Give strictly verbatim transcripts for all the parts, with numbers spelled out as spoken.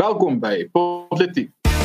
Welkom by Politiek.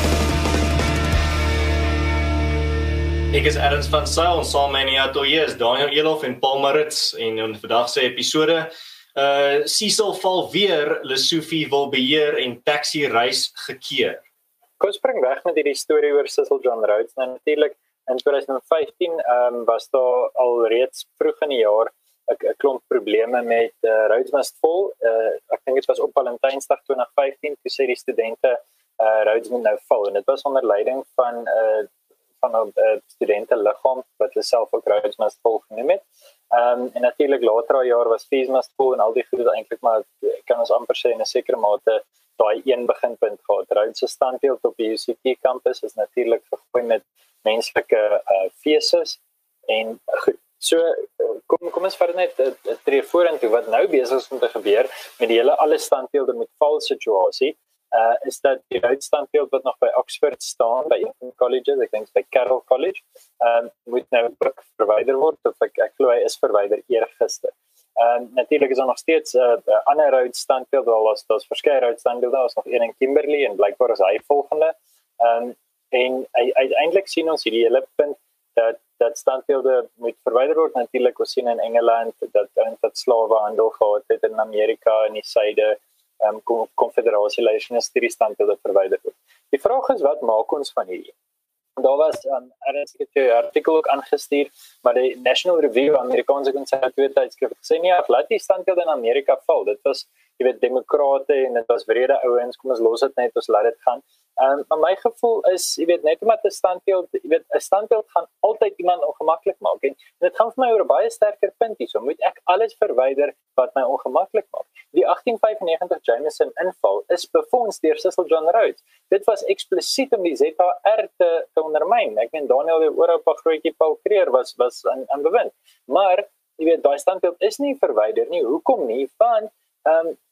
Ek is Ernst van Sail, en saam met my in die ateljee is Daniel Elof en Paul Maritz, en in vandag se episode, uh, Cecil val weer, Lesofie wil beheer en taxi reis gekeer. Kom spring weg met hierdie storie oor Cecil John Rhodes. Nou natuurlik in twintig vyftien um, was daar al reeds vroeg in die jaar 'n klomp probleme met uh, Rhodes Must Fall. Uh, ek dink dit was op Valentynsdag twintig vyftien, toe sê die studente uh, Rhodes moet nou val. En dit was onder leiding van uh, van 'n uh, studenteliggaam wat hulle self ook Rhodes Must Fall genoem het. Um, en natuurlik later al jaar was Fees Must Fall en al die goede eintlik maar kan ons amper sê in 'n sekere mate daai een beginpunt gehad. Rhodes se standbeeld op die U C T kampus is natuurlik vergooi met menslike uh, feeses en goed. So kom kom ons vat net 'n tree vorentoe wat nou besig is om te gebeur met die hele alle standbeelde met val situasie. Uh, is dat die Rhodes standbeeld wat nog by Oxford staan, by een van die colleges, ek dink by Carroll College, um, moet nou ook verwyder word, of ek, ek glo hy is verwyder eergister. Um, Natuurlik is daar nog steeds 'n uh, ander Rhodes standbeeld, wel was daar's verskeie Rhodes standbeelde, daar's nog een in Kimberley en blykbaar is hy volgende. Um, en uiteindelik sien ons hierdie hele punt dat dat standbeelde moet verwyder word. Natuurlik ons sien in Engeland dat dat slawehandel gehad het in Amerika in die suide. Um, konfederasielys en hierdie standbeelde verwyder word. Die vraag is, wat maak ons van hierdie? Daar was um, ernstig 'n artikel ook aangestuur, maar die National Review, Amerikaanse konservatiewe tydskrif, het gesê nee, laat die standbeelde in Amerika val. Dit was, jy weet, demokrate en dit was wrede ouens, kom ons los dit net, ons laat dit gaan. Um, maar my gevoel is, jy weet, net omdat 'n standbeeld, jy weet, 'n standbeeld gaan altyd iemand ongemaklik maak. En dit gaan vir my oor 'n baie sterker punt hier. So moet ek alles verwyder wat my ongemaklik maak. Die agtien vyfennegentig Jameson inval is befonds deur Cecil John Rhodes. Dit was eksplisiet om die Z H R te, te ondermyn. Ek meen Daniel die Europa grootjie Paul Creer was was aan aan bewind. Maar jy weet, daai standbeeld is nie verwyder nie. Hoekom nie? Want ehm um,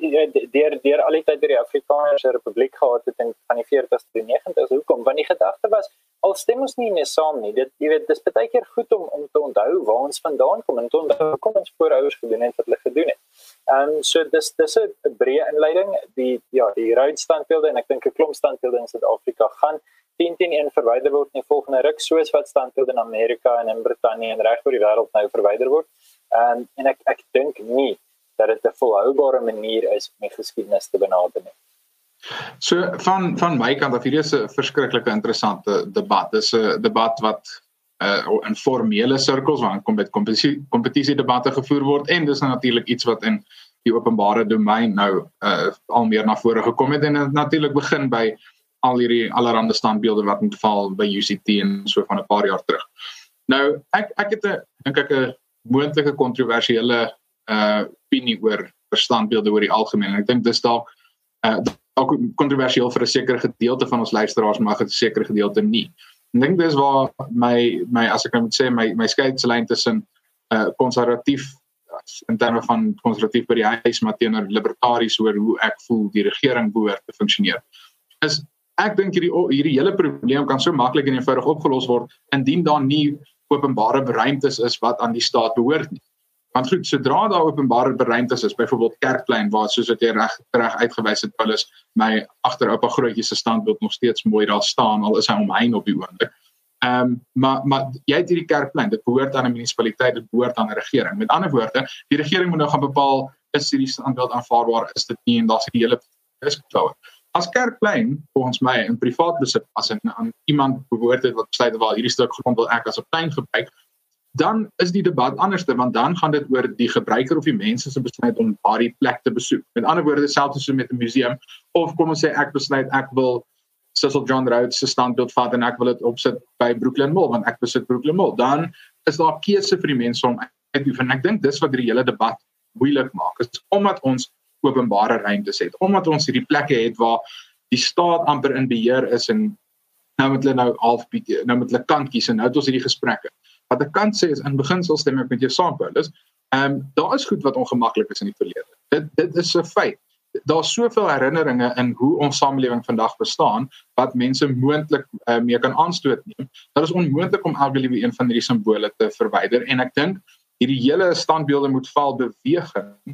deur deur al die tyd deur die Afrikaanse Republiek gehad het in van die veertigs tot die negentigs. Hoekom? Want die gedagte was al stem ons nie meer saam nie. Dit jy weet, dis baie keer goed om om te onthou waar ons vandaan kom en te onthou kom ons voorouders gedoen het wat hulle gedoen het. Ehm um, so dis dis 'n breë inleiding. Die ja, die Rhodes standbeelde en ek dink 'n klomp standbeelde in Suid-Afrika gaan tien teen een verwyder word in die volgende ruk, soos wat standbeelde in Amerika en in Brittanje en reg oor die wêreld nou verwyder word. Ehm um, en ek ek dink nie dat dit 'n volhoubare manier is om die geskiedenis te benader nie. So van van my kant af, hierdie is 'n verskriklike interessante debat. Dis 'n debat wat uh, in formele sirkels waar kom met kompetisie kompetisie debatte gevoer word en dis natuurlik iets wat in die openbare domein nou uh, al meer na vore gekom het en het natuurlik begin by al hierdie allerhande standbeelde wat moet val by U C T en so van 'n paar jaar terug. Nou ek ek het 'n dink ek 'n moontlike kontroversiële uh opinie oor standbeelde oor die algemeen. En ek dink dis dalk uh dalk kontroversieel vir 'n sekere gedeelte van ons luisteraars, maar 'n sekere gedeelte nie. Ek dink dis waar my my as ek nou moet sê my my skeidslyn tussen uh konservatief in terme van konservatief by die huis, maar teenoor libertaries oor hoe ek voel die regering behoort te funksioneer. Is ek dink hierdie hierdie hele probleem kan so maklik en eenvoudig opgelos word indien daar nie openbare ruimtes is wat aan die staat behoort nie. Want goed, sodra daar openbare ruimtes is, byvoorbeeld Kerkplein, waar soos wat jy reg reg uitgewys het, Paulus, my agter oupa grootjie se standbeeld nog steeds mooi daar staan, al is hy omheen op die oomblik. Ehm um, maar maar jy het hierdie Kerkplein, dit behoort aan 'n munisipaliteit, dit behoort aan 'n regering. Met ander woorde, die regering moet nou gaan bepaal is hierdie standbeeld aanvaarbaar, is dit nie, en daar's die hele diskussie. As Kerkplein volgens my in privaat besit as in aan iemand behoort het wat besluit waar hierdie stuk grond wil ek as 'n plein gebruik, dan is die debat anderste, want dan gaan dit oor die gebruiker of die mense se besluit om daardie plek te besoek. Met ander woorde, selfs so met 'n museum, of kom ons sê ek besluit ek wil Cecil John Rhodes se standbeeld vat en ek wil dit opsit by Brooklyn Mall, want ek besit Brooklyn Mall, dan is daar 'n keuse vir die mense om uit te oefen. Ek dink dis wat die hele debat moeilik maak, is omdat ons openbare ruimtes het, omdat ons hierdie plekke het waar die staat amper in beheer is en nou moet hulle nou half nou moet hulle kant kies en nou het ons hierdie gesprekke. Wat ek kan sê is in beginsel stem ek met jou saam, Paulus. Ehm um, daar is goed wat ongemaklik is in die verlede. Dit dit is 'n feit. Daar's soveel herinneringe in hoe ons samelewing vandag bestaan wat mense moontlik uh, mee kan aanstoot neem. Dat is onmoontlik om elke liewe een van hierdie simbole te verwyder en ek dink hierdie hele standbeelde moet val beweging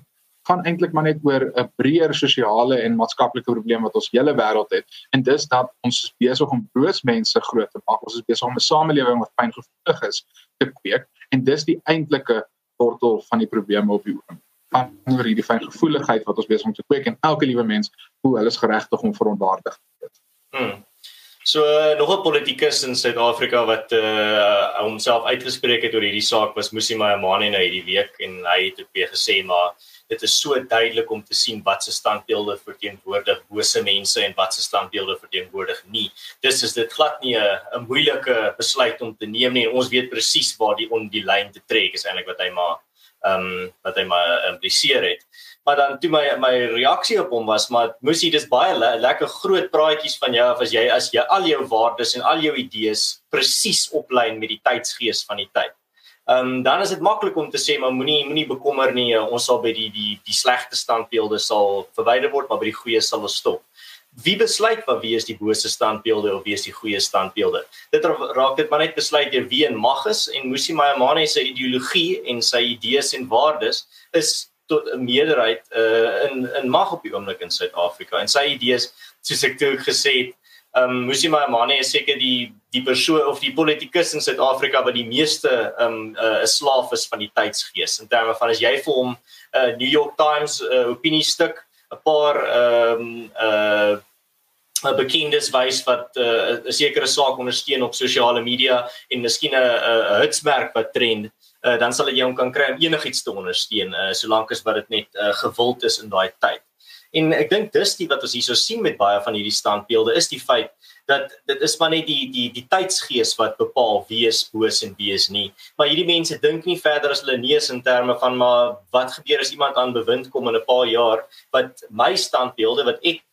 gaan eintlik maar net oor 'n breër sosiale en maatskaplike probleem wat ons hele wêreld het. En dis dat ons is besig om boos mense groot te maak. Ons is besig om 'n samelewing wat pyngevoelig is te kweek. En dis die eintlike wortel van die probleme op die oomblik. Van oor hierdie fyngevoeligheid wat ons besig om te kweek en elke liewe mens hoe hulle is geregtig om verontwaardig te word. Hmm. So uh, nog 'n politikus in Suid-Afrika wat uh, homself uitgespreek het oor hierdie saak was Mmusi Maimane nou hierdie week en hy het ook weer gesê maar dit is so duidelik om te sien wat se standbeelde verteenwoordig bose mense en wat se standbeelde verteenwoordig nie. Dis is dit glad nie 'n 'n moeilike besluit om te neem nie en ons weet presies waar die on die lyn te trek is eintlik wat hy maar ehm um, wat hy maar impliseer het. Maar dan toe my my reaksie op hom was maar Mmusi dis baie le lekker groot praatjies van jou as jy as jy al jou waardes en al jou idees presies oplyn met die tydsgees van die tyd. Ehm um, dan is dit maklik om te sê maar moenie moenie bekommer nie, ons sal by die die die slegte standbeelde sal verwyder word, maar by die goeie sal ons stop. Wie besluit wat wie is die bose standbeelde of wie is die goeie standbeelde? Dit raak dit maar net besluit deur wie in mag is en Mmusi Maimane se ideologie en sy idees en waardes is tot 'n meerderheid uh, in in mag op die oomblik in Suid-Afrika en sy idees soos ek toe gesê het um, Mmusi Maimane is seker die die persoon of die politikus in Suid-Afrika wat die meeste um, uh, 'n slaaf is van die tydsgees in terme van as jy vir hom 'n uh, New York Times uh, opiniestuk 'n paar um, uh, bekendes wys wat 'n uh, sekere saak ondersteun op sosiale media en miskien 'n 'n hitsmerk wat trend, uh, dan sal jy hom kan kry om enigiets te ondersteun, uh, solank as wat dit net uh, gewild is in daai tyd. En ek dink dis die wat ons hierso sien met baie van hierdie standbeelde is die feit dat dit is maar net die die die tydsgees wat bepaal wie is boos en wie is nie. Maar hierdie mense dink nie verder as hulle neus in terme van maar wat gebeur as iemand aan bewind kom in 'n paar jaar wat my standbeelde wat ek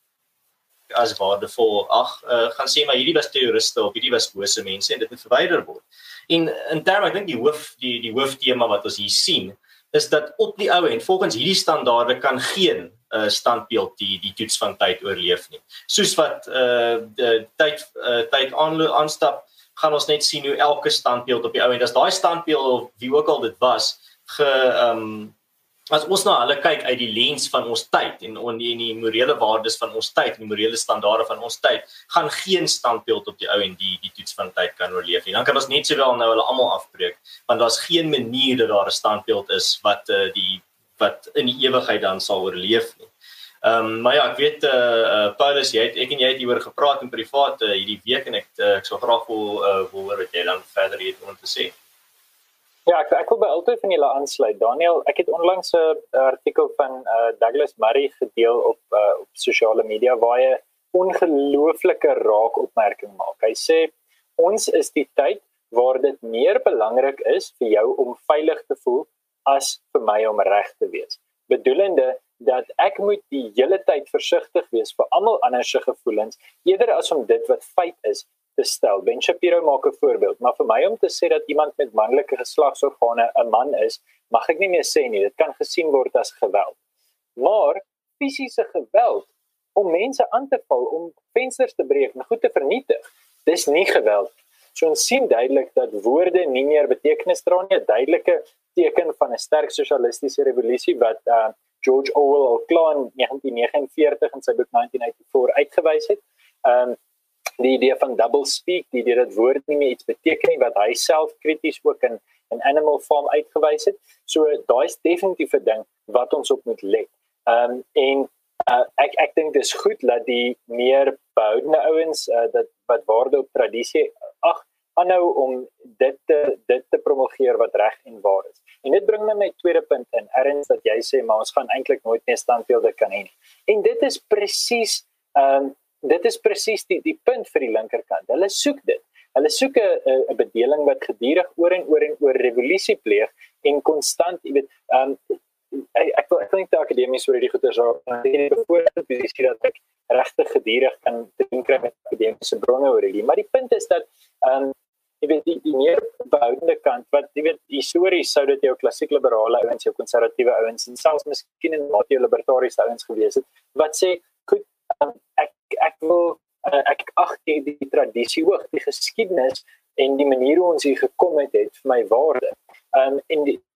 as waardevol ag uh, gaan sê maar hierdie was terroriste of hierdie was bose mense en dit moet verwyder word. En in terme ek dink die hoof die die hooftema wat ons hier sien is dat op die ou end volgens hierdie standaarde kan geen uh, standbeeld die die toets van tyd oorleef nie. Soos wat uh, die tyd uh, tyd aanstap gaan ons net sien hoe elke standbeeld op die ou end as daai standbeeld of wie ook al dit was ge um, as ons na hulle kyk uit die lens van ons tyd en en die, die morele waardes van ons tyd en die morele standaarde van ons tyd, gaan geen standbeeld op die ou en die die toets van tyd kan oorleef nie. Dan kan ons net sowel nou hulle almal afbreek, want daar's geen manier dat daar 'n standbeeld is wat uh, die wat in die ewigheid dan sal oorleef nie. Ehm um, maar ja, ek weet uh, uh, Paulus, jy het ek en jy het hieroor gepraat in privaat uh, hierdie week en ek uh, ek sou graag wil uh, wil hoor wat jy dan verder het om te sê. Ja, ek, ek wil by altyd van julle aansluit. Daniel, ek het onlangs 'n artikel van uh, Douglas Murray gedeel op uh, op sosiale media waar hy 'n ongelooflike raak opmerking maak. Hy sê ons is die tyd waar dit meer belangrik is vir jou om veilig te voel as vir my om reg te wees. Bedoelende dat ek moet die hele tyd versigtig wees vir almal anders se gevoelens eerder as om dit wat feit is te stel. Ben Shapiro maak 'n voorbeeld, maar vir my om te sê dat iemand met manlike geslagsorgane 'n man is, mag ek nie meer sê nie. Dit kan gesien word as geweld. Maar fisiese geweld om mense aan te val, om vensters te breek en goed te vernietig, dis nie geweld. So ons sien duidelik dat woorde nie meer betekenis dra nie, 'n duidelike teken van 'n sterk sosialistiese revolusie wat uh, George Orwell al klaar in negentien negenenveertig in sy boek negentien vyfennegentig uitgewys het. Um, die idee van double speak, die idee dat woord nie meer iets beteken nie, wat hy self krities ook in, in Animal Farm uitgewys het. So daai is definitief 'n ding wat ons op moet let. Um, en uh, ek ek dink dis goed dat die meer behoudende ouens uh, dat wat waarde op tradisie ag aanhou om dit te dit te promulgeer wat reg en waar is. En dit bring my my tweede punt in, erns dat jy sê maar ons gaan eintlik nooit meer standbeelde kan hê nie. En dit is presies um, dit is presies die die punt vir die linkerkant. Hulle soek dit. Hulle soek 'n 'n bedeling wat gedurig oor en oor en oor revolusie pleeg en konstant, jy weet, um, ek ek wil ek wil nie te akademies oor hierdie goeie raak. Ek het bevoorrede posisie dat ek regtig gedurig kan dink kry met akademiese bronne oor hierdie. Maar die punt is dat um, jy weet die, die meer behoudende kant wat jy weet histories sou dit jou klassiek liberale ouens, jou konservatiewe ouens en selfs miskien in mate jou libertariese ouens gewees het wat sê goed, um, ek ek wil uh, ek ag die, die tradisie hoog, die geskiedenis en die manier hoe ons hier gekom het het vir my waarde. Um, en die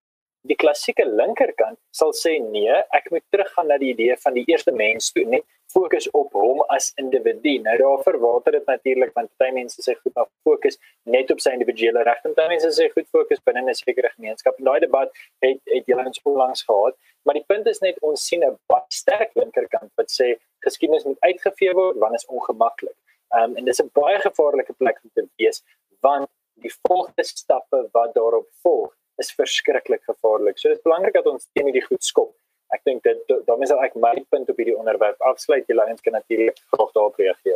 Die klassieke linkerkant sal sê nee, ek moet teruggaan na die idee van die eerste mens toe, net fokus op hom as individu. Nou daar verwater dit natuurlik, want baie mense sê goed, maar fokus net op sy individuele regte, en baie mense sê goed, fokus binne 'n sekere gemeenskap. En daai debat het het julle ons onlangs gehad, maar die punt is net ons sien 'n baie sterk linkerkant wat sê geskiedenis moet uitgevee word, want is ongemaklik. Um, en dis 'n baie gevaarlike plek om te wees, want die volgende stappe wat daarop volg is verskriklik gevaarlik. So dit is belangrik dat ons teen hierdie goed skop. Ek dink dit daarmee sal ek my punt op hierdie onderwerp afsluit. Julle ouens kan natuurlik graag daarop reageer.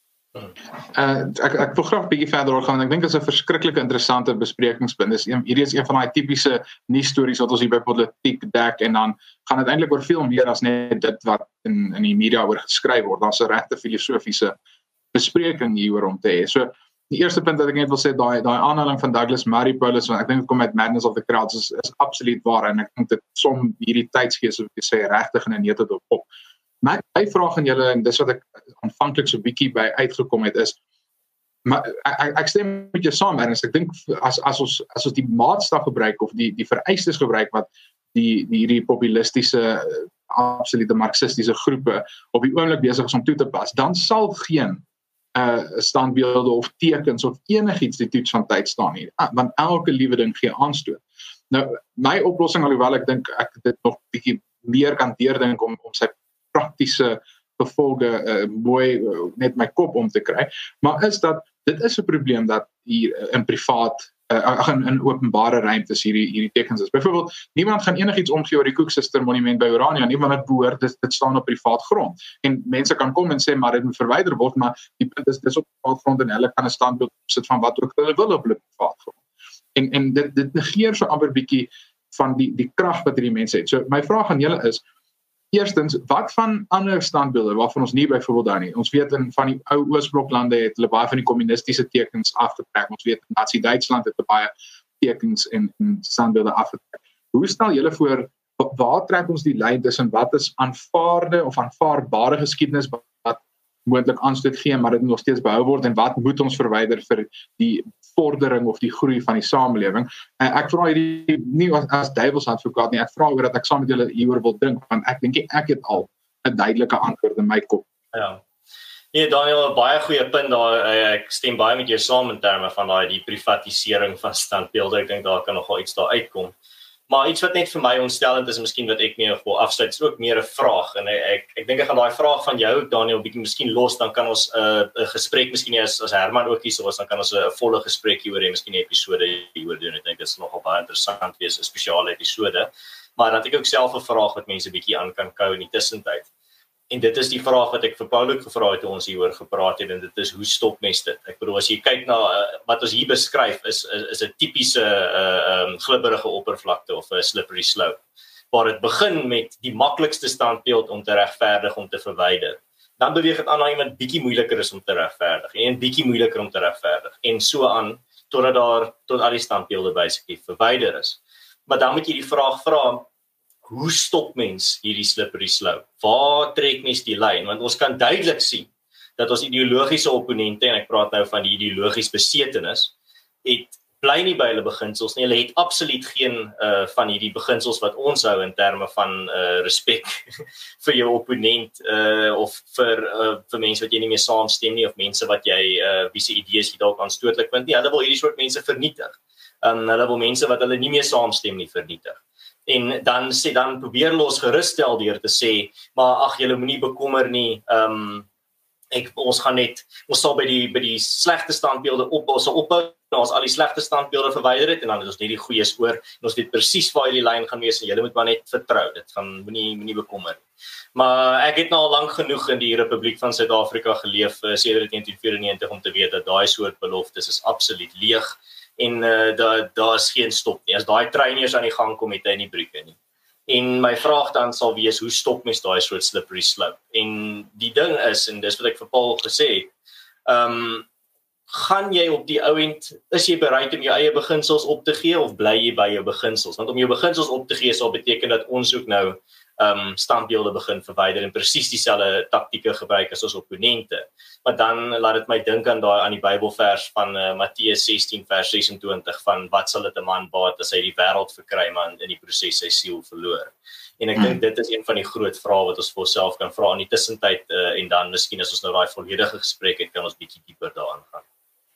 Uh, ek ek wil graag 'n bietjie verder gaan. Ek dink dit is 'n verskriklike interessante besprekingspunt. Dis een hierdie is een van daai tipiese nuusstories wat ons hier by politiek dek, en dan gaan dit eintlik oor veel meer as net dit wat in in die media oor geskryf word. Daar's 'n regte filosofiese bespreking hieroor om te hê. So die eerste punt wat ek net wil sê, daai daai aanhaling van Douglas Murray Paulus, want ek dink dit kom uit Madness of the Crowds, is, is absoluut waar, en ek dink dit som hierdie tydsgees, soos ek sê, regtig in 'n neute dop op. My, my vraag aan julle, en dis wat ek aanvanklik so bietjie by uitgekom het, is, maar ek, ek stem met jou saam, Ernst, ek dink as as ons as ons die maatstaf gebruik of die die vereistes gebruik wat die die hierdie populistiese, absolute marxistiese groepe op die oomblik besig is om toe te pas, dan sal geen uh standbeelde of tekens of enigiets die toets van tyd staan hier, want elke liewe ding gee aanstoot. Nou, my oplossing, alhoewel ek dink ek dit nog bietjie meer kan deurdink om om sy praktiese gevolge uh, mooi uh, net my kop om te kry, maar is dat dit is 'n probleem dat hier uh, in privaat uh, in, in openbare ruimtes hierdie hierdie tekens is. Byvoorbeeld, niemand gaan enigiets omgee oor die Koeksuster monument by Orania, niemand het behoort, dit, dit staan op privaat grond. En mense kan kom en sê, maar dit moet verwyder word, maar die punt is, dis op privaat grond en hulle kan 'n standbeeld sit van wat ook hulle wil op hulle privaat grond. En, en dit, dit negeer so amper bietjie van die, die krag wat hierdie mense het. So my vraag aan julle is, eerstens, wat van ander standbeelde waarvan ons nie byvoorbeeld daar nie? Ons weet in van die ou Oosbloklande het hulle baie van die kommunistiese tekens afgetrek. Ons weet in Nazi-Duitsland het hulle baie tekens en, en standbeelde afgetrek. Hoe stel julle voor, waar trek ons die lyn tussen wat is aanvaarde of aanvaarbare geskiedenis wat moontlik aanstoot gee, maar dit nog steeds behou word, en wat moet ons verwyder vir die vordering of die groei van die samelewing? En ek vra hierdie nie as, as duivelsadvokaat nie, ek vra oor dat ek saam met julle hieroor wil dink, want ek dink ek het al 'n duidelike antwoord in my kop. Ja. Nee, Daniel, 'n baie goeie punt daar. Ek stem baie met jou saam in terme van daai die privatisering van standbeelde. Ek dink daar kan nogal iets daar uitkom. Maar iets wat net vir my ontstellend is, miskien wat ek meer wil afsluit, is ook meer 'n vraag. En ek ek dink ek gaan daai vraag van jou, Daniel, bietjie miskien los, dan kan ons 'n uh, 'n gesprek miskien as as Herman ook hier sou was, dan kan ons 'n volle gesprek hieroor hê, miskien 'n episode hieroor doen. Ek dink dit is nogal baie interessant wees, 'n spesiale episode. Maar dan het ek ook self 'n vraag wat mense bietjie aan kan kou in die tussentyd. En dit is die vraag wat ek vir Paulo gevra het toe ons hieroor gepraat het, en dit is, hoe stop mens dit? Ek bedoel, as jy kyk na uh, wat ons hier beskryf, is is, is 'n tipiese uh, um, glibberige oppervlakte of 'n slippery slope, waar dit begin met die maklikste standbeeld om te regverdig, om te verwyder. Dan beweeg dit aan na iemand bietjie moeiliker is om te regverdig, en bietjie moeiliker om te regverdig, en so aan, totdat daar, tot al die standbeelde basically verwyder is. Maar dan moet jy die vraag vra, hoe stop mens hierdie slippery slope? Waar trek mens die lyn? Want ons kan duidelik sien dat ons ideologiese opponente, en ek praat nou van die ideologies besetenis, het bly nie by hulle beginsels nie. Hulle het absoluut geen uh, van hierdie beginsels wat ons hou in terme van uh, respek vir jou opponent, uh, of vir uh, vir mense wat jy nie mee saamstem nie, of mense wat jy uh, wie se idees jy dalk aanstootlik vind nie. Hulle wil hierdie soort mense vernietig. Um, hulle wil mense wat hulle nie mee saamstem nie vernietig. En dan sê dan probeer los geruststel deur te sê, maar ag, julle moenie bekommer nie. Ehm um, ek ons gaan net ons sal by die by die slegte standbeelde op ons sal ophou, ons al die slegte standbeelde verwyder het, en dan het ons net die goeies oor, en ons weet presies waar hierdie lyn gaan wees, en julle moet maar net vertrou. Dit gaan moenie moenie bekommer nie. Maar ek het nou al lank genoeg in die Republiek van Suid-Afrika geleef, uh, sedert negentien vyerennegentig, om te weet dat daai soort beloftes is absoluut leeg. En uh, daar daar is geen stop nie. As daai trein eers aan die gang kom, het hy nie brieke nie. En my vraag dan sal wees, hoe stop mens daai soort slippery slope? En die ding is, en dis wat ek vir Paul gesê het, um, gaan jy op die ou end, is jy bereid om jou eie beginsels op te gee, of bly jy by jou beginsels? Want om jou beginsels op te gee sal beteken dat ons ook nou um, standbeelde begin verwyder en presies dieselfde taktieke gebruik as ons opponente. Maar dan laat dit my dink aan daai aan die Bybelvers van uh, Matteus sestien vers ses en twintig van wat sal dit 'n man baat as hy die wêreld verkry maar in die proses sy siel verloor. En ek hmm. dink dit is een van die groot vrae wat ons vir onsself kan vra in die tussentyd uh, en dan miskien as ons nou daai volledige gesprek het, kan ons bietjie dieper daarin gaan.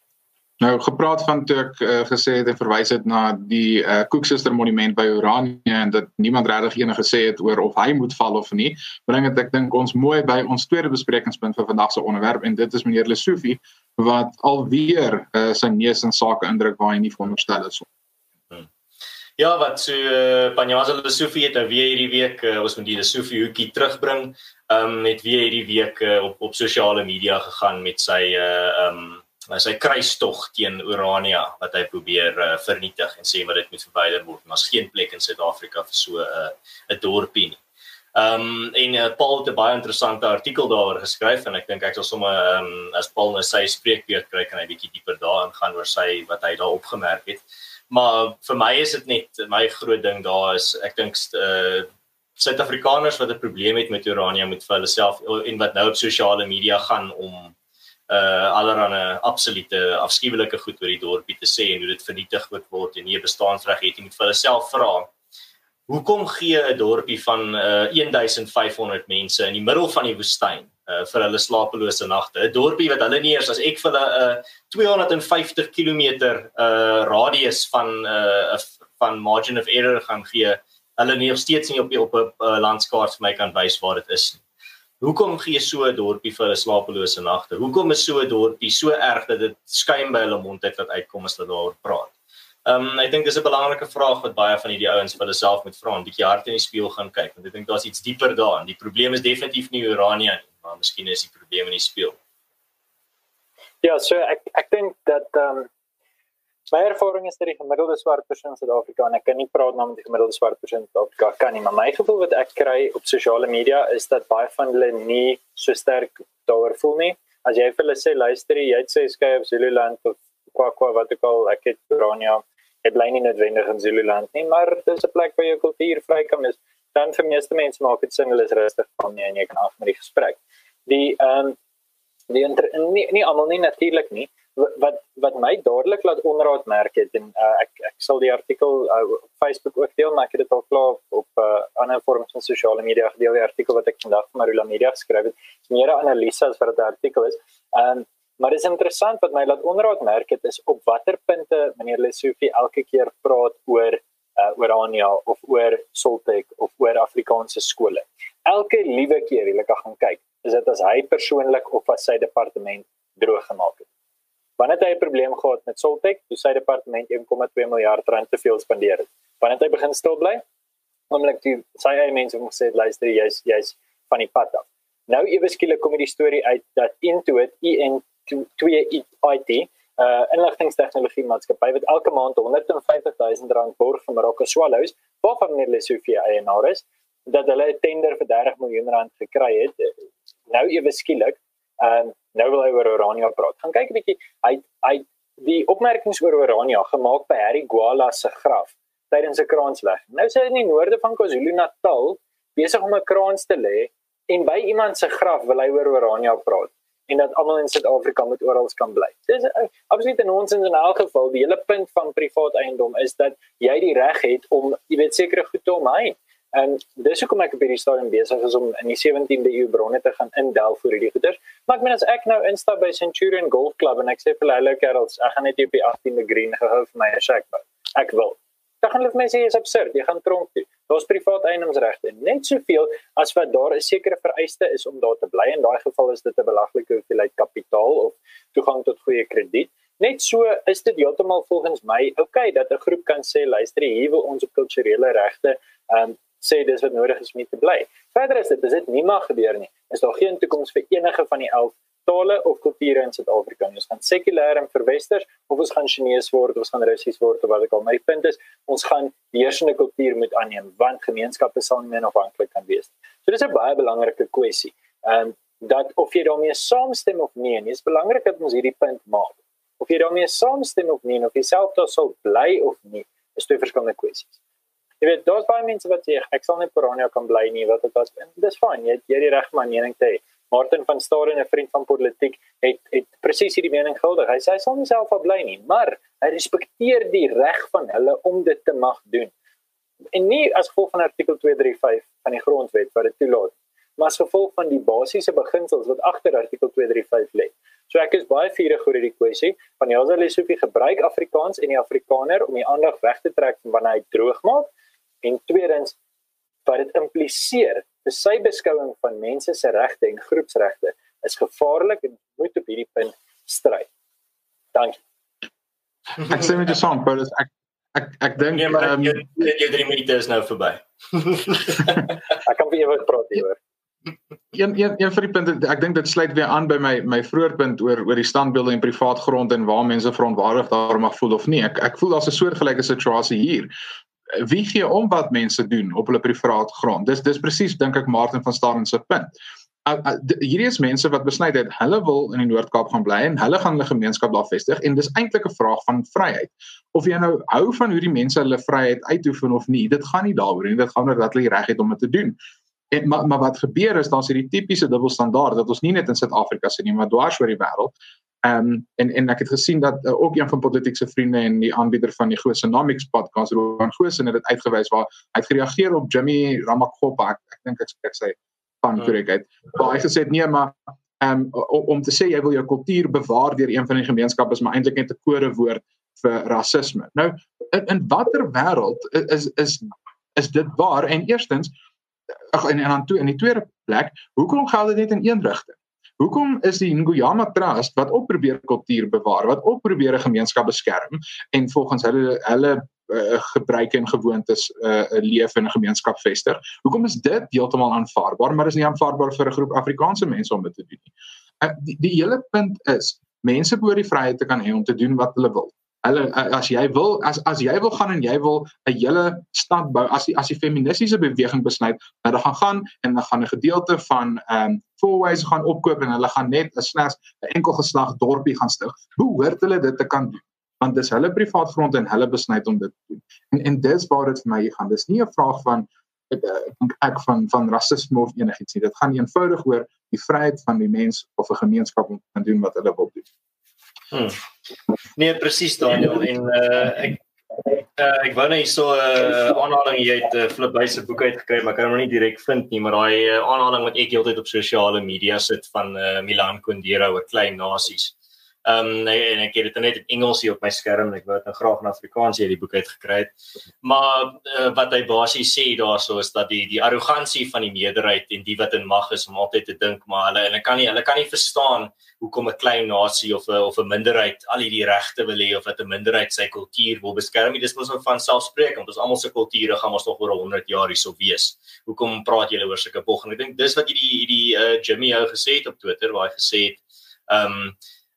Nou, gepraat van toe ek uh, gesê het en verwys het na die uh, Koeksuster monument by Oranje en dat niemand regtig enige gesê het oor of hy moet val of nie, bring het ek dink ons mooi by ons tweede besprekingspunt vir vandag se onderwerp en dit is meneer Lesufi wat alweer uh, sy neus in sake indruk waar hy nie veronderstel is. Hmm. Ja, wat so uh, Panyaza Lesufi het nou weer hierdie week, uh, ons moet die Lesufi hoekie terugbring, um, het weer hierdie week uh, op, op sosiale media gegaan met sy uh, um, sy kruistog teen Orania wat hy probeer uh, vernietig en sê maar dit moet verwyder word. Maar is geen plek in Suid-Afrika vir so 'n uh, 'n dorpie nie. Um, en uh, Paul het 'n baie interessante artikel daaroor geskryf en ek dink ek sal sommer um, as Paul nou sy spreekbeurt kry kan hy bietjie dieper daarin gaan oor sy wat hy daar opgemerk het. Maar vir my is dit net my groot ding daar is ek dink uh, Suid-Afrikaners wat 'n probleem het met Orania moet vir hulle self en wat nou op sosiale media gaan om uh allerhande absolute afskuwelike goed oor die dorpie te sê en hoe dit vernietig moet word en nie 'n bestaansreg het, jy moet vir hulle self vra. Hoekom gee 'n dorpie van uh een duisend vyf honderd mense in die middel van die woestyn uh vir hulle slapelose nagte? 'n Dorpie wat hulle nie eers as ek vir hulle 'n uh, tweehonderd vyftig kilometer uh radius van uh van margin of error gaan gee, hulle nie nog steeds nie op die op 'n uh, landskaart vir my kan wys waar dit is nie. Hoekom gee so 'n dorpie vir hulle slapelose nagte? Hoekom is so 'n dorpie so erg dat dit skuim by hulle mond uit wat uitkom as hulle daaroor praat? Um, ek dink dis 'n belangrike vraag wat baie van hierdie ouens vir hulle self moet vra, 'n bietjie hard in die spieël gaan kyk, want ek dink daar's iets dieper daarin. Die probleem is definitief nie Orania nie, maar miskien is die probleem in die spieël. Ja, so ek ek dink dat um, my ervaring is dat die gemiddelde swart persoon in Suid-Afrika, en ek kan nie praat namens die gemiddelde swart persoon in Suid-Afrika kan nie, maar my gevoel wat ek kry op sosiale media is dat baie van hulle nie so sterk daaroor voel nie. As jy vir hulle sê, luister jy het sê skei op Zululand of Kwakwa wat ook al, ek het Orania, ek bly nie noodwendig in Zululand nie, maar dis 'n plek waar jou kultuur vry kan is, dan vir meeste mense maak dit sin, hulle is rustig van nie en jy kan af met die gesprek. Die, um, die inter, nie, nie almal nie, natuurlik nie, wat wat my dadelik laat onraad merk het en uh, ek ek sal die artikel uh, op Facebook ook deel, maar ek het dit al klaar op, op uh, ander vorms van sosiale media gedeel, die artikel wat ek vandag vir Marula Media geskryf het, is meer 'n analise as wat dit 'n artikel is. Um, maar dit is interessant wat my laat onraad merk het is op watter punte meneer Lesufi elke keer praat oor uh, Orania of oor Soltech of oor Afrikaanse skole. Elke liewe keer jy kan gaan kyk, is dit as hy persoonlik of as sy departement droog gemaak het. Wanneer het hy 'n probleem gehad met Soltech, toe sy departement een komma twee miljard rand te veel spandeer het. Wanneer het hy begin stil bly? Oomlik toe sy eie mense het gesê, luister, jy's jy's van die pad af. Nou ewe skielik kom die storie uit dat Intuit, I N twee I T, uh, inligtingstegnologie maatskappy wat elke maand honderd vyftig duisend rand borg vir Marokko Swallows, waarvan meneer Lesufi eienaar is, dat hulle 'n tender vir dertig miljoen rand gekry het. Nou ewe skielik Um, nou wil hy oor Orania praat. Gaan kyk 'n bietjie, hy hy die opmerkings oor Orania gemaak by Harry Gwala se graf tydens 'n kraansleg. Nou sê hy in die noorde van KwaZulu-Natal besig om 'n kraans te lê en by iemand se graf wil hy oor Orania praat en dat almal in Suid-Afrika moet oral kan bly. Dis uh, absoluut 'n nonsens in elk geval. Die hele punt van privaat eiendom is dat jy die reg het om, jy weet, sekere goed te omhei. En dis hoekom ek op hierdie stadium besig is om in die sewentiende eeu bronne te gaan indelf vir hierdie goeders. Maar ek meen as ek nou instap by Centurion Golf Club en ek sê vir hulle kerels, ek gaan net op die agtiende green gehou vir my 'n shack bou. Ek wil. Dan gaan hulle vir my sê, jy is absurd, jy gaan tronk toe. Daar's privaat eiendomsregte. Net soveel as wat daar 'n sekere vereiste is om daar te bly. In daai geval is dit 'n belaglike hoeveelheid kapitaal of toegang tot goeie krediet. Net so is dit heeltemal volgens my okay dat 'n groep kan sê, luister, hier wil ons op kulturele regte um, sê dis wat nodig is om te bly. Verder is dit, as dit nie mag gebeur nie, is daar geen toekoms vir enige van die elf tale of kulture in Suid-Afrika. Ons gaan sekulêr en verwesters, of ons gaan Chinees word, of ons gaan Russies word, of wat ek al. My punt is, ons gaan die heersende kultuur moet aanneem, want gemeenskappe sal nie meer afhanklik kan wees. So dis 'n baie belangrike kwessie. Um, dat of jy daarmee saamstem of nie, en dit is belangrik dat ons hierdie punt maak. Of jy daarmee saamstem of nie, en of jy self daar sal bly of nie, is twee verskillende kwessies. Jy weet, daar's baie mense wat sê ek sal net per Oranje kan bly nie, wat dit was. En dis fyn, jy jy het die reg om 'n mening te hê. Martin van Staden, 'n vriend van politiek, het het presies hierdie mening guldig. Hy sê hy sal nie self al bly nie, maar hy respekteer die reg van hulle om dit te mag doen. En nie as gevolg van artikel twee drie vyf van die grondwet wat dit toelaat, maar as gevolg van die basiese beginsels wat agter artikel twee drie vyf lê. So ek is baie vurig oor hierdie kwessie. Van Jasa Lesofie gebruik Afrikaans en die Afrikaner om die aandag weg te trek van wanneer hy droog maak. En tweedens, wat dit impliseer, vir sy beskouing van mense se regte en groepsregte is gevaarlik en moet op hierdie punt stry. Dankie. Ek sê met jou saam, Paulus, ek ek ek dink nee, maar um, jou, jou drie minute is nou verby. Ek kan vir ewig praat hieroor. Een een een vir die punt, ek dink dit sluit weer aan by my my vroeër punt oor oor die standbeelde en privaat grond en waar mense verontwaardig daar mag voel of nie. Ek ek voel daar's 'n soortgelyke situasie hier. Wie gee om wat mense doen op hulle privaat grond? Dis dis presies dink ek Martin van Staden se punt. Uh, uh, hierdie is mense wat besluit het hulle wil in die Noord-Kaap gaan bly en hulle gaan hulle gemeenskap daar vestig en dis eintlik 'n vraag van vryheid. Of jy nou hou van hoe die mense hulle vryheid uitoefen of nie, dit gaan nie daaroor nie, dit gaan oor dat hulle die reg het om dit te doen. En, maar, maar wat gebeur is, daar's hierdie tipiese dubbelstandaard dat ons nie net in Suid-Afrika sien nie, maar dwars oor die wêreld. Um, en, en ek het gesien dat uh, ook een van Politiek se vriende en die aanbieder van die Goosenomics podcast, Rowan Goosen, het dit uitgewys waar hy het gereageer op Jimmy Ramaphosa, ek, ek dink ek spreek sy van korrekheid, waar hy gesê het, nee, maar um, om te sê jy wil jou kultuur bewaar deur een van die gemeenskappe is maar eintlik net 'n kodewoord vir rasisme. Nou, in, in watter wêreld is, is, is dit waar? En eerstens, ag en, en dan toe in die tweede plek, hoekom geld dit net in een rigting? Hoekom is die Nguyama Trust wat ook probeer kultuur bewaar, wat ook probeer 'n gemeenskap beskerm en volgens hulle hulle uh, gebruike en gewoontes uh, leef in 'n gemeenskap vestig? Hoekom is dit heeltemal aanvaarbaar, maar is nie aanvaarbaar vir 'n groep Afrikaanse mense om dit te doen nie? Uh, die, die hele punt is, mense behoort die vryheid te kan hê om te doen wat hulle wil. Hulle as jy wil as as jy wil gaan en jy wil 'n hele stad bou, as die as die feministiese beweging besluit dat hulle gaan gaan en hulle gaan 'n gedeelte van ehm um, Fourways gaan opkoop en hulle gaan net 'n slegs 'n enkel geslag dorpie gaan stig, behoort hulle dit te kan doen, want dis hulle privaat grond en hulle besluit om dit te doen. En en dis waar dit vir my gaan. Dis nie 'n vraag van ek dink ek van van rasisme of enigiets nie. Dit gaan eenvoudig oor die vryheid van die mens of 'n gemeenskap om te kan doen wat hulle wil doen. Hmm. Nee, presies Daniel en uh, ek uh, ek wou net so 'n uh, aanhaling jy het uh, Flip Buys se boek uitgekry, maar ek kan hom nie direk vind nie, maar daai uh, aanhaling wat ek heeltyd op sosiale media sit van uh, Milan Kundera oor klein nasies. Ehm um, en ek het dit net in Engels hier op my skerm, ek wou dit nou graag in Afrikaans hierdie boek uitgekry het. Maar uh, wat hy basies sê daarso is dat die die arrogansie van die meerderheid en die wat in mag is om altyd te dink maar hulle hulle kan nie hulle kan nie verstaan hoekom 'n klein nasie of 'n of 'n minderheid al hierdie regte wil hê of dat 'n minderheid sy kultuur wil beskerm. Dis mos van selfspreekend, ons almal se kulture gaan mos nog oor honderd jaar hierso wees. Hoekom praat julle oor sulke bog? En ek dink dis wat hierdie hierdie uh, Jimmy ou gesê het op Twitter waar hy gesê het ehm um,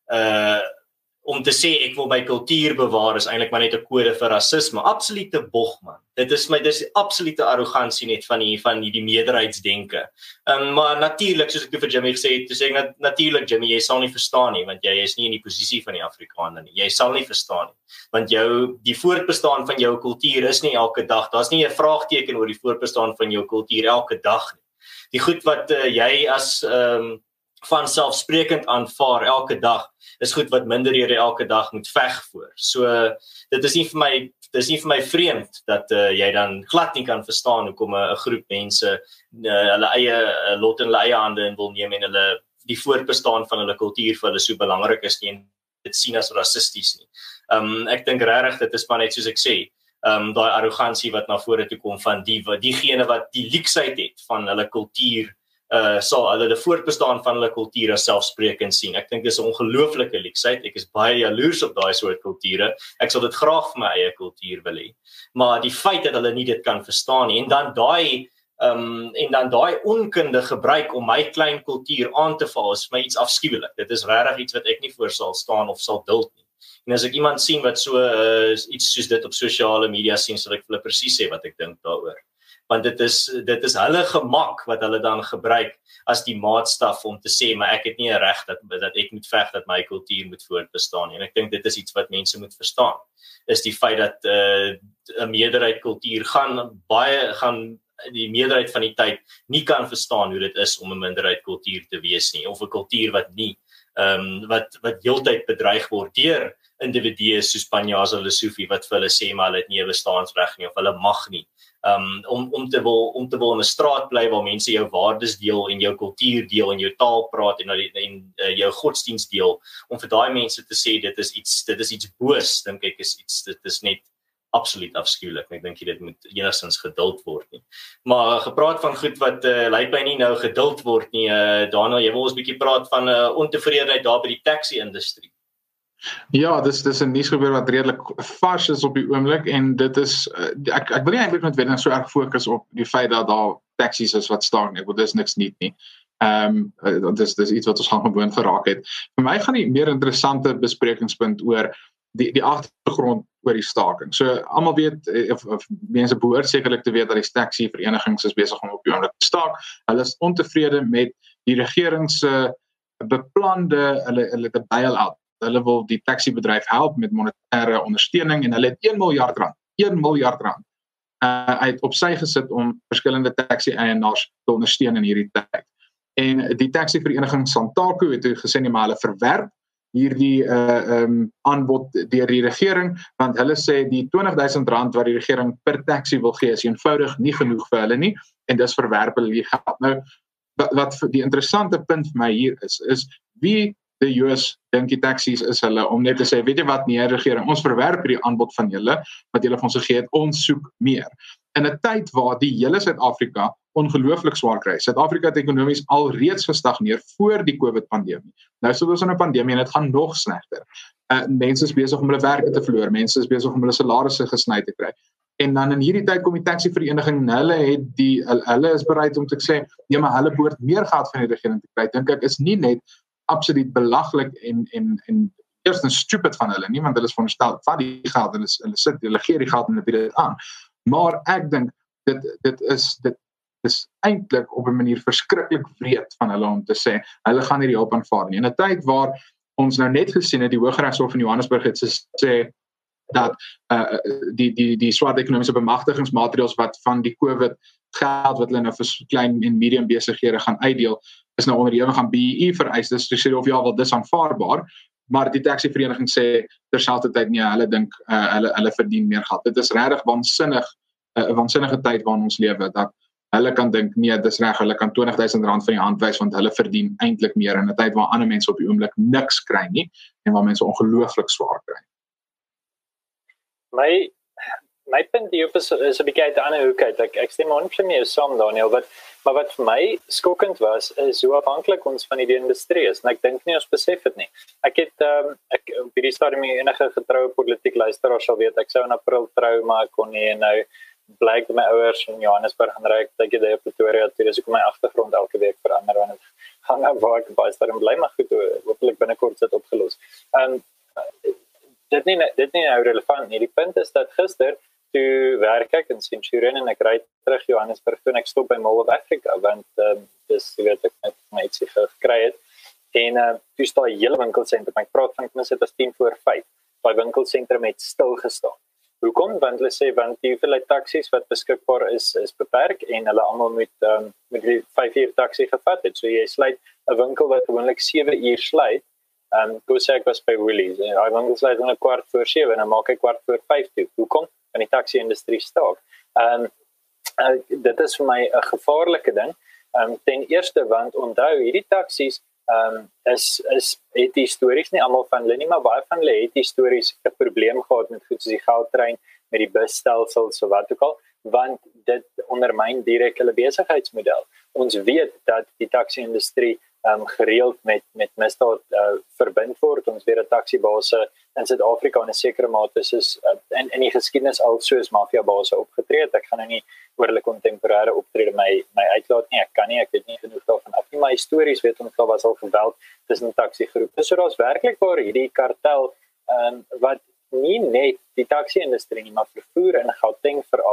uh om te sê ek wil my kultuur bewaar is eintlik maar net 'n kode vir rasisme. Absolute bog man. Dit is my dis absolute arrogansie net van die van die, die meerderheidsdenke. Um, maar natuurlik soos ek vir Jimmy gesê het, sê ek nat, natuurlik Jimmy, jy sal nie verstaan nie want jy is nie in die posisie van die Afrikaner nie. Jy sal nie verstaan nie want jou die voortbestaan van jou kultuur is nie elke dag. Daar's nie 'n vraagteken oor die voortbestaan van jou kultuur elke dag nie. Die goed wat uh, jy as ehm um, van selfsprekend aanvaar elke dag is goed wat minderhede elke dag moet veg voor. So dit is nie vir my dis nie vir my vreemd dat uh, jy dan glad nie kan verstaan hoekom 'n groep mense uh, hulle eie uh, lot in hulle eie hande in wil neem en hulle die voortbestaan van hulle kultuur vir hulle so belangrik is nie en dit sien as rassisties nie. Um ek dink regtig dit is maar net soos ek sê, um daai arrogansie wat na vore toe kom van die wat diegene wat die leksheid het van hulle kultuur Uh, sal hulle die voortbestaan van hulle kultuur as selfsprekend sien. Ek dink dis 'n ongelooflike leksheid. Ek is baie jaloers op daai soort kulture. Ek sal dit graag vir my eie kultuur wil hê. Maar die feit dat hulle nie dit kan verstaan nie en dan daai um, en dan daai onkunde gebruik om my klein kultuur aan te val is vir my iets afskuwelik. Dit is regtig iets wat ek nie voor sal staan of sal duld nie. En as ek iemand sien wat so uh, iets soos dit op sosiale media sien, sal ek vir hulle presies sê wat ek dink daaroor. want dit is dit is hulle gemak wat hulle dan gebruik as die maatstaf om te sê maar ek het nie 'n reg dat dat ek moet veg dat my kultuur moet voortbestaan nie. En ek dink dit is iets wat mense moet verstaan. Is die feit dat 'n uh, meerderheid kultuur gaan baie gaan die meerderheid van die tyd nie kan verstaan hoe dit is om 'n minderheid kultuur te wees nie, of 'n kultuur wat nie ehm um, wat wat heeltyd bedreig word deur individue soos Panyaza Lesufi wat vir hulle sê maar hulle het nie 'n bestaansreg nie of hulle mag nie. Um, om om te wil om te wil in 'n straat bly waar mense jou waardes deel en jou kultuur deel en jou taal praat en en, en uh, jou godsdienst deel, om vir daai mense te sê dit is iets dit is iets boos, dink ek is iets dit is net absoluut afskuwlik. Ek dink dit moet enigstens geduld word nie. Maar uh, gepraat van goed wat uh, lyk my nie nou geduld word nie. Uh, Daniel, jy wil ons 'n bietjie praat van 'n uh, ontevredenheid daar by die taxi-industrie. Ja, dis dis 'n nuusgebeure wat redelik vars is op die oomblik en dit is uh, ek ek wil nie eintlik noodwendig so erg fokus op die feit dat daar taksies is wat staak nie. Ek bedoel dis niks nuut nie. Ehm um, dis dis iets wat ons gaan gewoon geraak het. Vir my gaan die meer interessante besprekingspunt oor die die agtergrond oor die staking. So almal weet of, of mense behoort sekerlik te weet dat die taxi verenigings is besig om op die oomblik te staak. Hulle is ontevrede met die regering se beplande hulle hulle te bail-out. Hulle wil die taxibedryf help met monetêre ondersteuning en hulle het een miljard rand, een miljard rand uh, uit op sy gesit om verskillende taxi-eienaars te ondersteun in hierdie tyd. En die taxi-vereniging Santaco het gesê nie maar hulle verwerp hierdie uh, um, aanbod deur die regering, want hulle sê die twintig duisend rand wat die regering per taxi wil gee is eenvoudig nie genoeg vir hulle nie en dis verwerp hulle die geld. Nou wat, wat die interessante punt vir my hier is is wie die U S dink die taksies is hulle om net te sê, weet jy wat, nie regering, ons verwerp die aanbod van julle, wat julle van ons gegee het, ons soek meer. In 'n tyd waar die hele Suid-Afrika ongelooflik swaar kry. Suid-Afrika het ekonomies al reeds gestagneer voor die COVID-pandemie. Nou sit ons in 'n pandemie en dit gaan nog slegter. Uh, mense is besig om hulle werk te verloor, mense is besig om hulle salarisse gesny te kry. En dan in hierdie tyd kom die taxi-vereniging, hulle het die hulle is bereid om te sê, ja, maar hulle behoort meer geld van die regering te kry. Dink ek is nie net absoluut belaglik en en en eerstens stupid van hulle nie, want hulle is veronderstel vat die geld en hulle sit hulle gee die geld en hulle bied dit aan. Maar ek dink dit dit is dit is eintlik op 'n manier verskriklik wreed van hulle om te sê hulle gaan hierdie hulp aanvaar nie. In 'n tyd waar ons nou net gesien het die Hooggeregshof in Johannesburg het gesê dat uh, die die die swart ekonomiese bemagtigingsmaatreëls wat van die COVID geld wat hulle nou vir klein en medium besighede gaan uitdeel is nou onderhewig aan B E E vereistes. Dus sê of ja wel dis aanvaarbaar, maar die taxi-vereniging sê terselfdertyd nee, hulle dink uh, hulle hulle verdien meer geld. Dit is regtig waansinnig 'n uh, waansinnige tyd waarin ons lewe dat hulle kan dink nee, dis reg, hulle kan twintig duisend rand van die hand wys want hulle verdien eintlik meer in 'n tyd waar ander mense op die oomblik niks kry nie en waar mense ongelooflik swaar kry. My my punt hierop is, is 'n bietjie uit 'n ander hoek uit. Ek ek stem honderd persent mee saam, Daniel, wat maar wat vir my skokkend was is hoe afhanklik ons van die industrie is. En ek dink nie ons besef dit nie. Ek het um, ek op hierdie stadium enige getroue politiek luisteraar sal weet ek sou in April trou, maar ek kon nie en nou blyk my ouers in Johannesburg en ry ek dink jy op Pretoria toe, dis hoekom my agtergrond elke week verander want dit gaan nou waar ek baie stadium bly, maar goed, hopelik binnekort sit opgelos. Um, dit nie dit nie nou relevant nie. Die punt is dat gister toe werk ek in Centurion en ek ry terug Johannesburg toe en ek stop by Mall of Africa want um, dis jy weet ek net my ietsie gekry het en uh, toe staan 'n hele winkelsentrum. Ek praat van minstens dit as tien voor vyf. Daai winkelsentrum het stil gestaan. Hoekom? Want hulle sê want die hoeveelheid taksies wat beskikbaar is is beperk en hulle almal moet um, met die vyf uur taksi gevat het. So jy sluit 'n winkel wat gewoonlik sewe uur sluit. Um, Toe sê ek was by Woolies. Hy winkel sluit om 'n kwart voor sewe en dan maak hy kwart voor vyf toe. Hoekom? Van die taxi-industrie staak. Um, uh, dit is vir my 'n gevaarlike ding. Um, ten eerste want onthou hierdie taksies um, is is het histories nie almal van hulle nie, maar baie van hulle het histories 'n probleem gehad met goed soos die Gautrain, met die busstelsels so wat ook al, want dit ondermyn direk hulle besigheidsmodel. Ons weet dat die taxi-industrie um, gereeld met met misdaad uh, verbind word. Ons weet dat taxibase in Suid-Afrika in 'n sekere mate is uh, in in die geskiedenis al soos mafiabase opgetree het. Ek gaan nou nie oor hulle kontemporêre optrede my my uitlaat nie. Ek kan nie, ek weet nie genoeg daarvan af nie, maar histories weet ons al was al geweld tussen taxigroepe. So daar's werklik waar hierdie kartel um, wat nie net die taxi-industrie nie, maar vervoer in Gauteng veral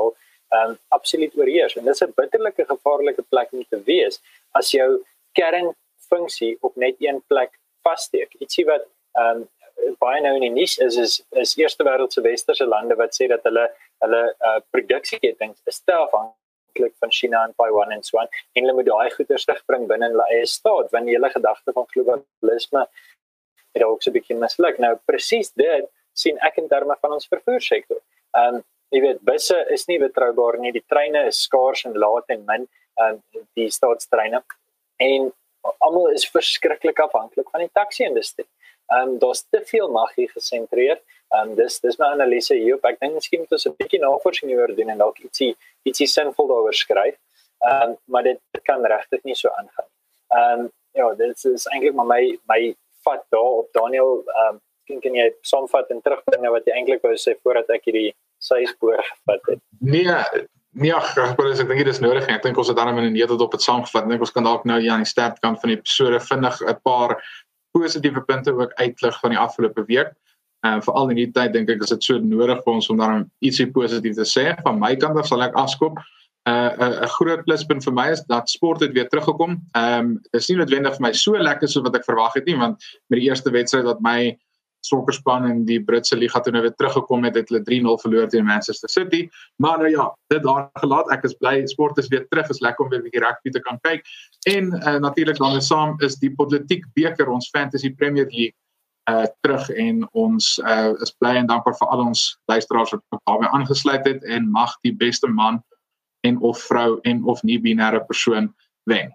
um, absoluut oorheers. En dis 'n bitterlike gevaarlike plek om te wees as jou kernfunksie op net een plek vassteek. Ietsie wat um, baie nou in die nuus is, is, is eerste wêreldse westerse lande wat sê dat hulle hulle uh, produksieketings is te afhanklik van China en Taiwan en so aan, en hulle moet daai goeders terugbring binne hulle eie staat, want die hele gedagte van globalisme het ook so 'n bietjie misluk. Nou presies dit sien ek in terme van ons vervoersektor. Um, jy weet, busse is nie betroubaar nie, die treine is skaars en laat en min, um, die staatstreine, en almal is verskriklik afhanklik van die taxi-industrie. Um, daar's te veel mag hier gesentreer. Um, dis dis my analise hierop. Ek dink miskien moet ons 'n bietjie navorsing hieroor doen en dalk ietsie ietsie sinvol daaroor skryf. Um, maar dit, dit kan regtig nie so aangaan. Um, ja, dit is eintlik maar my my vat daarop. Daniel, um, kan, kan jy saamvat en terugbring na wat jy eintlik wou sê voordat ek hierdie syspoor gevat het? Nee, nee, ag, ek dink dit is nodig. Ek dink ons het dan in 'n netel op het saamgevat. Ek dink ons kan dalk nou hier aan die sterkant van die episode vinnig 'n paar positiewe punte ook uitlig van die afgelope week. En veral in die tyd dink ek is dit so nodig vir ons om dan ietsie positief te sê. Van my kant af sal ek afskop. 'n uh, 'n groot pluspunt vir my is dat sport het weer teruggekom. Ehm um, dit is nie noodwendig vir my so lekker soos wat ek verwag het nie, want met die eerste wedstryd wat my sokkerspan in die Britse liga toe nou weer teruggekom het, het hulle drie nul verloor teen Manchester City. Maar nou ja, dit daar gelaat. Ek is bly sport is weer terug. Is lekker om weer 'n bietjie rugby te kan kyk. En uh, natuurlik dan saam is die Politiek beker, ons Fantasy Premier League uh, terug, en ons uh, is bly en dankbaar vir al ons luisteraars wat daarbey aangesluit het, en mag die beste man en of vrou en of nie binêre persoon wen.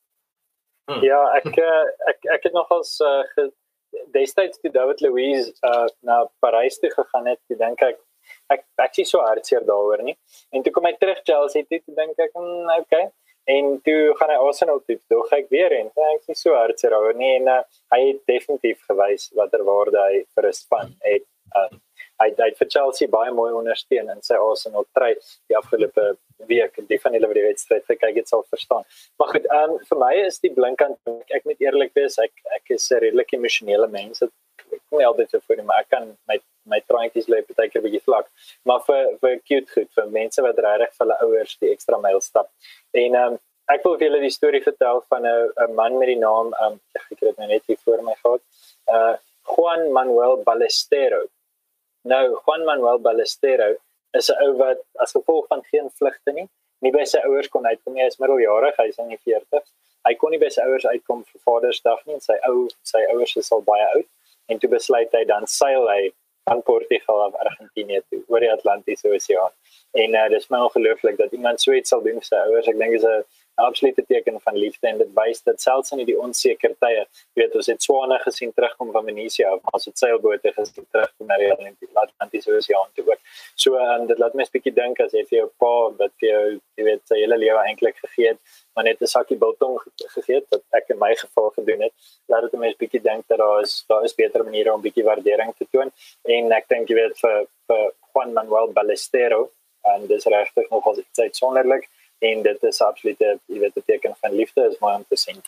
Hmm. Ja, ek ek ek het nogals uh, ge destyds toe David Luiz uh, na Parys toe gegaan het, toe dink ek, ek, ek sien so hartseer daaroor nie. En toe kom hy terug Chelsea toe, toe dink ek, mm, okay. En toe gaan hy Arsenal toe, toe ga ek weer en ek sien so hartseer daaroor nie. En uh, hy het definitief gewys watter waarde hy vir 'n span het. Uh, hy, hy het vir Chelsea baie mooi ondersteun in sy Arsenal try die afgelope week, die van hulle wat die wedstryd gekyk het sal verstaan. Maar goed, um, vir my is die blinkkant, ek moet eerlik wees, ek ek is 'n redelik emosionele mens. Ek kom nie altyd so voor nie, maar ek kan my my traantjies loop baie keer 'n bietjie vlak. Maar vir vir cute goed, vir mense wat regtig vir hulle ouers die ekstra myl stap. En um, ek wil vir julle die storie vertel van 'n 'n man met die naam, um, ek het dit nou net hier voor my gehad. Uh Juan Manuel Ballesteros. Nou, Juan Manuel Ballesteros is 'n ou wat as gevolg van geen vlugte nie, nie by sy ouers kon uitkom nie. Hy is middeljarig, hy is in die veertigs. Hy kon nie by sy ouers uitkom vir Vadersdag nie, en sy ou sy ouers is al baie oud, en toe besluit hy dan seil hy van Portugal af Argentinië toe oor die Atlantiese Oseaan. En uh, dis my ongelooflik dat iemand so iets sal doen vir sy ouers. Ek dink dit is 'n absolute teken van liefde, en dit wys dat selfs in die onseker tye, weet ons het swane gesien terugkom van Venesië af, maar ons het seilbote gesien terugkom na die Atlantiese Oseaan toe ook. So um, dit laat my 'n bietjie dink as jy vir jou pa wat vir jou, jy weet, sy hele lewe eintlik gegee het, maar net 'n sakkie biltong gegee het, wat ek in my geval gedoen het, laat dit my 'n bietjie dink dat daar is daar is beter maniere om 'n bietjie waardering te toon. En ek dink jy weet vir vir Juan Manuel Ballesteros, en dis regtig nogal iets uitsonderlik. En dit is absoluut 'n, jy weet, 'n teken van liefde, is mooi om te sien.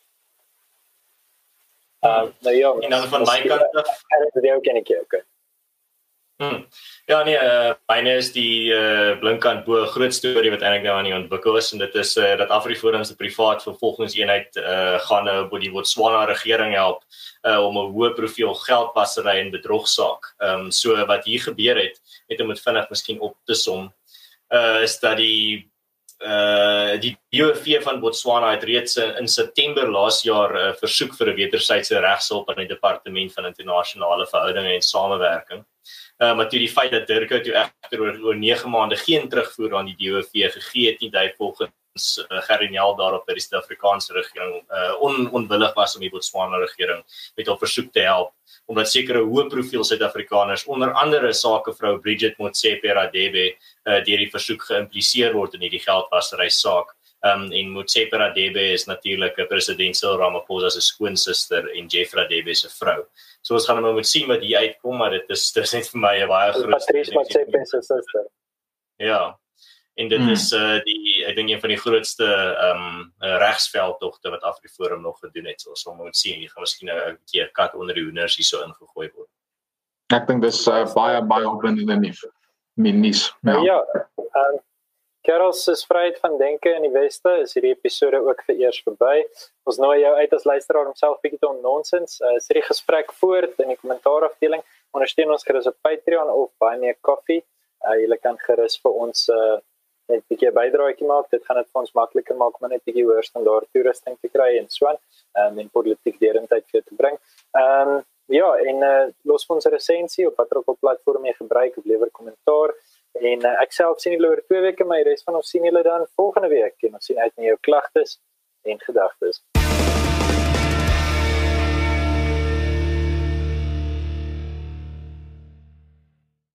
Uh, nou ja, en dan van my kant af, dit is ook 'n keer, okay. Hmm. Ja nee, uh, myne is die uh, blinkkant bo groot storie wat eintlik nou aan die ontwikkel is, en dit is uh, dat AfriForum se privaat vervolgingseenheid uh, gaan nou uh, die Botswana regering help uh, om 'n hoë profiel geldwasery en bedrogsaak. Ehm um, so wat hier gebeur het, net om dit vinnig miskien op te som, uh, is dat die Uh, die D O V van Botswana het reeds in September laas jaar 'n uh, versoek vir 'n wederwysige regshulp aan die Departement van Internasionale Verhoudinge en Samewerking. Uh, maar toe die feit dat Durban toe egter oor, oor nege maande geen terugvoer aan die D O V gegee het nie, dat hy volgens uh, Gerrie Nel daarop dat die Suid-Afrikaanse regering uh, on, onwillig was om die Botswana regering met op versoek te help, omdat sekere hoë profiel Suid-Afrikaners, onder andere sakevrou Bridget Motsepe Radebe, uh, deur die versoek geïmpliseer word in hierdie geldwasery saak. Um, en Motsepe Radebe is natuurlik 'n president Cyril Ramaphosa se skoonsister en Jeff Radebe se vrou. So ons gaan nou moet sien wat hier uitkom, maar dit is, dit is net vir my 'n baie groot... Patrice Motsepe se suster. Ja, en dit hmm. is uh, die, ek dink een van die grootste um, regsveldtogte wat AfriForum nog gedoen het. So ons gaan moet sien, hier gaan miskien 'n keer kat onder die hoenders hier so ingegooi word. Ek dink dis uh, baie, baie opwindende nuus. Nuus. Ja, ja um, Kerels is vryheid van denke in die weste, is hierdie episode ook vereers verby. Ons nooi jou uit as luisteraar om self bietjie te onnonsens. Uh, sit die gesprek voort in die kommentaarafdeling. Ondersteun ons gerus op Patreon of Buy Me a Coffee. Uh, julle kan gerus vir ons uh, net 'n bietjie bydraetjie maak. Dit gaan dit vir ons makliker maak om net 'n bietjie hoër standaard toerusting te kry en so aan. Um, en politiek derentyd vir te bring. Ehm um, ja, en uh, los vir ons 'n resensie op watter ook al platform jy gebruik of lewer kommentaar. En uh, ek self sien julle oor twee weke, maar die res van ons sien julle dan volgende week. En ons sien uit na jou klagtes en gedagtes.